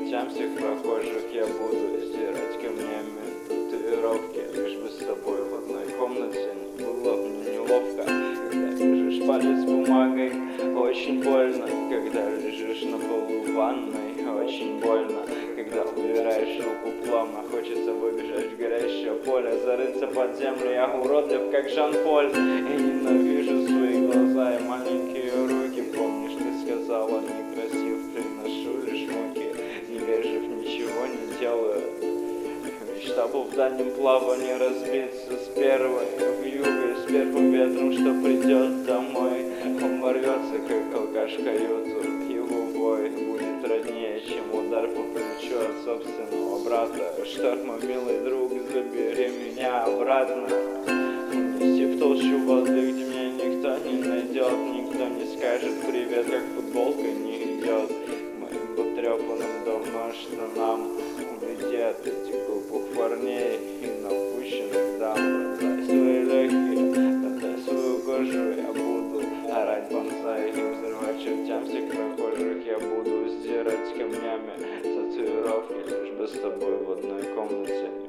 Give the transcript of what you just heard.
чертям всех прохожих я буду стирать камнями татуировки, лишь бы с тобой в одной комнате. Не было мне неловко, когда лежишь палец бумагой. Очень больно, когда лежишь на полу в ванной. Очень больно, когда убираешь руку плавно. Хочется выбежать в горящее поле, зарыться под землю. Я уродлив, как Жан-Поль. Я ненавижу свои глаза и маленькие руки. Помнишь, ты сказала, некрасив, приношу лишь муки. Невежив, ничего не делаю. Мечта был в дальнем плавании разбиться с первой вьюгой, с первым ветром, что придет домой. Он ворвется, как алкаш в каюту. Его вой будет роднее, чем удар по плечу от собственного брата. Шторма, милый друг, забери меня обратно. Унеси в толщу воды, где меня никто не найдет. Никто не скажет привет, как футболка не идет моим потрепанным давно штанам. Уведи от этих глупых парней и напущенных дам. Отдай свои легкие, отдай свою кожу. Я буду орать бонсай и взрывать чертям всех прохожих. Я буду сдирать камнями татуировки, лишь бы с тобой в одной комнате.